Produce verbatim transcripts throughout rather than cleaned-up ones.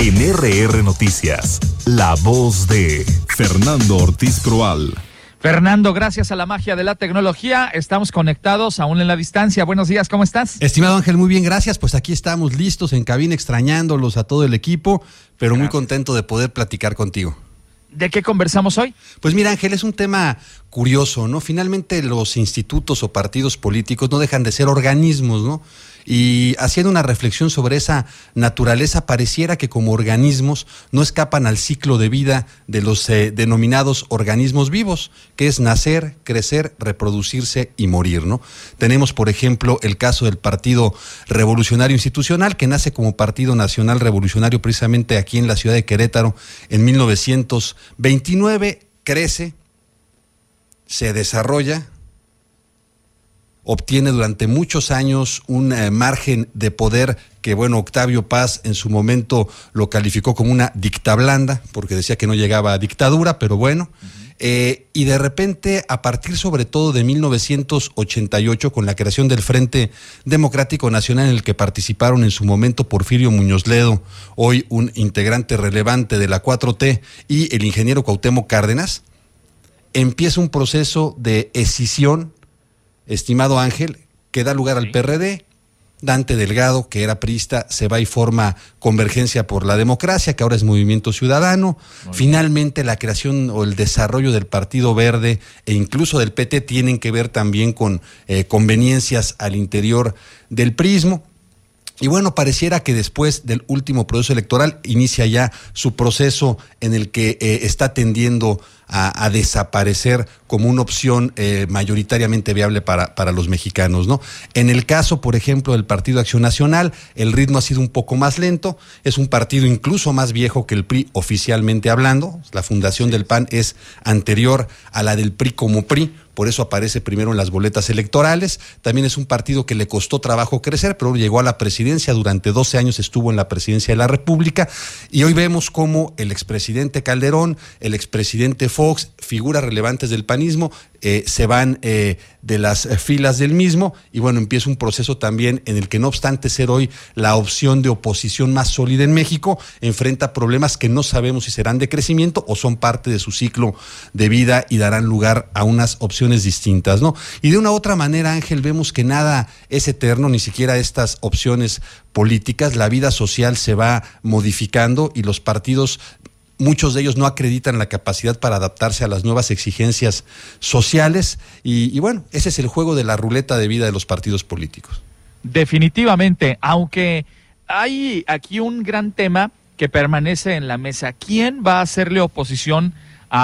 En R R Noticias, la voz de Fernando Ortiz Proal. Fernando, gracias a la magia de la tecnología, estamos conectados aún en la distancia. Buenos días, ¿cómo estás? Estimado Ángel, muy bien, gracias. Pues aquí estamos listos en cabina, extrañándolos a todo el equipo, pero gracias. Muy contento de poder platicar contigo. ¿De qué conversamos hoy? Pues mira, Ángel, es un tema curioso, ¿no? Finalmente los institutos o partidos políticos no dejan de ser organismos, ¿no? Y haciendo una reflexión sobre esa naturaleza, pareciera que como organismos no escapan al ciclo de vida de los eh, denominados organismos vivos, que es nacer, crecer, reproducirse y morir, ¿no? Tenemos, por ejemplo, el caso del Partido Revolucionario Institucional, que nace como Partido Nacional Revolucionario precisamente aquí en la ciudad de Querétaro en mil novecientos veintinueve, crece, se desarrolla, obtiene durante muchos años un eh, margen de poder que, bueno, Octavio Paz en su momento lo calificó como una dictablanda, porque decía que no llegaba a dictadura, pero bueno, uh-huh. eh, y de repente, a partir sobre todo de mil novecientos ochenta y ocho, con la creación del Frente Democrático Nacional, en el que participaron en su momento Porfirio Muñoz Ledo, hoy un integrante relevante de la cuatro T, y el ingeniero Cuauhtémoc Cárdenas, empieza un proceso de escisión, estimado Ángel, que da lugar al P R D. Dante Delgado, que era priista, se va y forma Convergencia por la Democracia, que ahora es Movimiento Ciudadano. Muy Finalmente, bien. La creación o el desarrollo del Partido Verde e incluso del P T tienen que ver también con eh, conveniencias al interior del prismo. Y bueno, pareciera que después del último proceso electoral inicia ya su proceso en el que eh, está tendiendo a, a desaparecer como una opción eh, mayoritariamente viable para, para los mexicanos, ¿no? En el caso, por ejemplo, del Partido Acción Nacional, el ritmo ha sido un poco más lento, es un partido incluso más viejo que el P R I oficialmente hablando, la fundación del P A N es anterior a la del P R I como P R I, por eso aparece primero en las boletas electorales. También es un partido que le costó trabajo crecer, pero llegó a la presidencia, durante doce años estuvo en la presidencia de la República, y hoy vemos cómo el expresidente Calderón, el expresidente Fox, figuras relevantes del panismo, eh, se van eh, de las eh, filas del mismo, y bueno, empieza un proceso también en el que, no obstante ser hoy la opción de oposición más sólida en México, enfrenta problemas que no sabemos si serán de crecimiento o son parte de su ciclo de vida y darán lugar a unas opciones distintas, ¿no? Y de una u otra manera, Ángel, vemos que nada es eterno, ni siquiera estas opciones políticas. La vida social se va modificando y los partidos, muchos de ellos no acreditan la capacidad para adaptarse a las nuevas exigencias sociales y, y bueno, ese es el juego de la ruleta de vida de los partidos políticos. Definitivamente, aunque hay aquí un gran tema que permanece en la mesa. ¿Quién va a hacerle oposición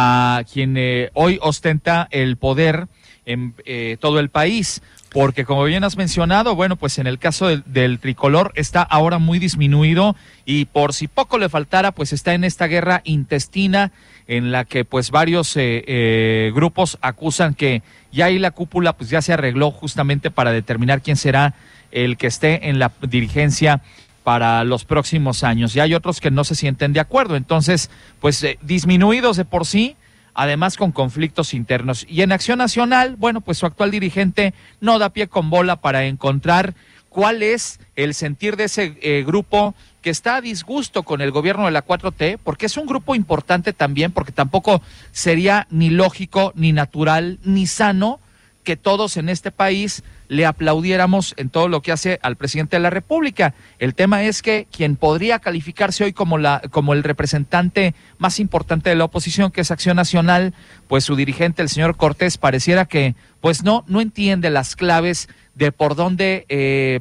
a quien eh, hoy ostenta el poder en eh, todo el país? Porque como bien has mencionado, bueno, pues en el caso del, del tricolor está ahora muy disminuido y por si poco le faltara, pues está en esta guerra intestina en la que pues varios eh, eh, grupos acusan que ya ahí la cúpula pues ya se arregló justamente para determinar quién será el que esté en la dirigencia para los próximos años. Y hay otros que no se sienten de acuerdo, entonces pues eh, disminuidos de por sí, además con conflictos internos. Y en Acción Nacional, bueno, pues su actual dirigente no da pie con bola para encontrar cuál es el sentir de ese eh, grupo que está a disgusto con el gobierno de la cuatro T, porque es un grupo importante también, porque tampoco sería ni lógico, ni natural, ni sano que todos en este país le aplaudiéramos en todo lo que hace al presidente de la República. El tema es que quien podría calificarse hoy como la como el representante más importante de la oposición, que es Acción Nacional, pues su dirigente, el señor Cortés, pareciera que pues no, no entiende las claves de por dónde eh,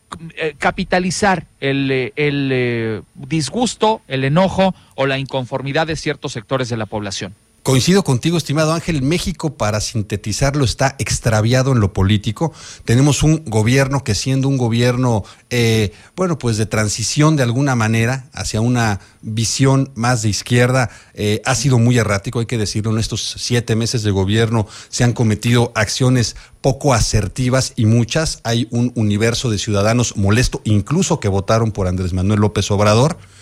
capitalizar el, el eh, disgusto, el enojo o la inconformidad de ciertos sectores de la población. Coincido contigo, estimado Ángel. México, para sintetizarlo, está extraviado en lo político. Tenemos un gobierno que, siendo un gobierno, eh, bueno, pues de transición de alguna manera hacia una visión más de izquierda, eh, ha sido muy errático, hay que decirlo. En estos siete meses de gobierno se han cometido acciones poco asertivas y muchas. Hay un universo de ciudadanos molesto, incluso que votaron por Andrés Manuel López Obrador.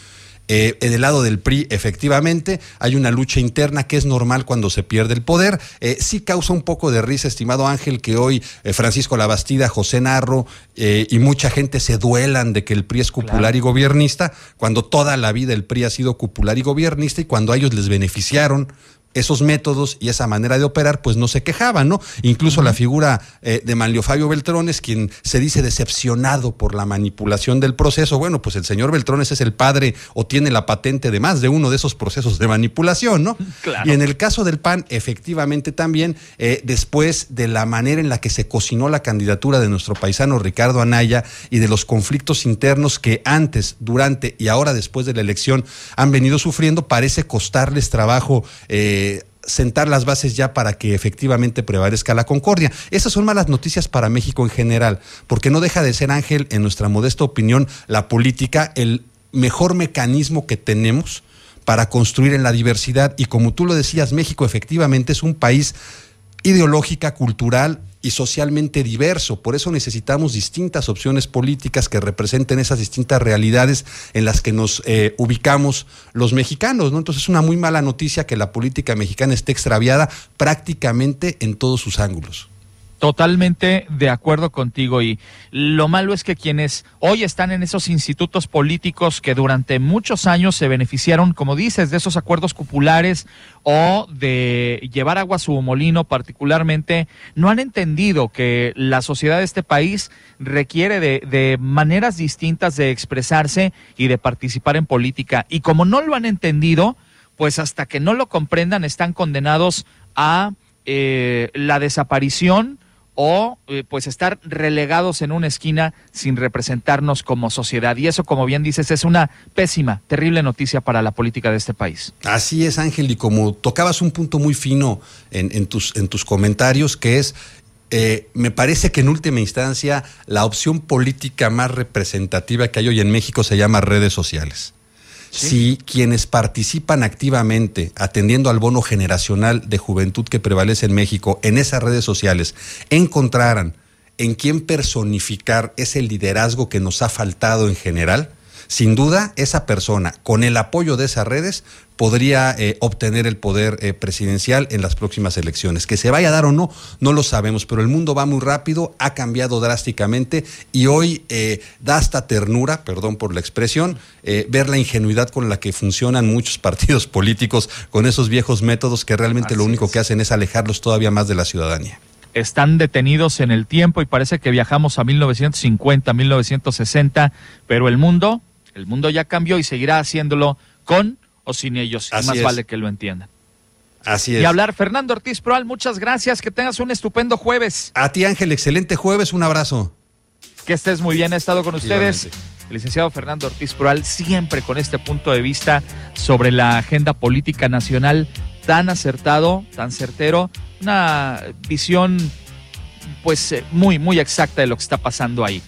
Eh, en el lado del P R I, efectivamente, hay una lucha interna que es normal cuando se pierde el poder. Eh, sí causa un poco de risa, estimado Ángel, que hoy eh, Francisco Labastida, José Narro eh, y mucha gente se duelan de que el P R I es cupular claro. y gobiernista, cuando toda la vida el P R I ha sido cupular y gobiernista, y cuando a ellos les beneficiaron esos métodos y esa manera de operar, pues no se quejaban, ¿no? Incluso uh-huh. la figura eh, de Manlio Fabio Beltrones, quien se dice decepcionado por la manipulación del proceso. Bueno, pues el señor Beltrones es el padre o tiene la patente de más de uno de esos procesos de manipulación, ¿no? Claro. Y en el caso del P A N, efectivamente también, eh, después de la manera en la que se cocinó la candidatura de nuestro paisano Ricardo Anaya y de los conflictos internos que antes, durante y ahora después de la elección han venido sufriendo, parece costarles trabajo eh, sentar las bases ya para que efectivamente prevalezca la concordia. Esas son malas noticias para México en general, porque no deja de ser, Ángel, en nuestra modesta opinión, la política el mejor mecanismo que tenemos para construir en la diversidad. Y como tú lo decías, México efectivamente es un país ideológica, cultural y socialmente diverso. Por eso necesitamos distintas opciones políticas que representen esas distintas realidades en las que nos eh, ubicamos los mexicanos, ¿no? Entonces es una muy mala noticia que la política mexicana esté extraviada prácticamente en todos sus ángulos. Totalmente de acuerdo contigo, y lo malo es que quienes hoy están en esos institutos políticos que durante muchos años se beneficiaron, como dices, de esos acuerdos cupulares o de llevar agua a su molino particularmente, no han entendido que la sociedad de este país requiere de, de maneras distintas de expresarse y de participar en política, y como no lo han entendido, pues hasta que no lo comprendan están condenados a eh, la desaparición o eh, pues estar relegados en una esquina sin representarnos como sociedad. Y eso, como bien dices, es una pésima, terrible noticia para la política de este país. Así es, Ángel, y como tocabas un punto muy fino en, en, tus, en tus comentarios, que es, eh, me parece que en última instancia la opción política más representativa que hay hoy en México se llama redes sociales. ¿Sí? Si quienes participan activamente atendiendo al bono generacional de juventud que prevalece en México en esas redes sociales encontraran en quién personificar ese liderazgo que nos ha faltado en general, sin duda esa persona, con el apoyo de esas redes, podría eh, obtener el poder eh, presidencial en las próximas elecciones. Que se vaya a dar o no, no lo sabemos, pero el mundo va muy rápido, ha cambiado drásticamente y hoy eh, da hasta ternura, perdón por la expresión, eh, ver la ingenuidad con la que funcionan muchos partidos políticos con esos viejos métodos que realmente Así lo único es. que hacen es alejarlos todavía más de la ciudadanía. Están detenidos en el tiempo y parece que viajamos a mil novecientos cincuenta, mil novecientos sesenta, pero el mundo, el mundo ya cambió y seguirá haciéndolo con o sin ellos, y más es. vale que lo entiendan. Así es. Y hablar, Fernando Ortiz Proal, muchas gracias, que tengas un estupendo jueves. A ti, Ángel, excelente jueves, un abrazo. Que estés muy bien, he estado con ustedes. Igualmente. El licenciado Fernando Ortiz Proal, siempre con este punto de vista sobre la agenda política nacional tan acertado, tan certero, una visión pues muy, muy exacta de lo que está pasando ahí.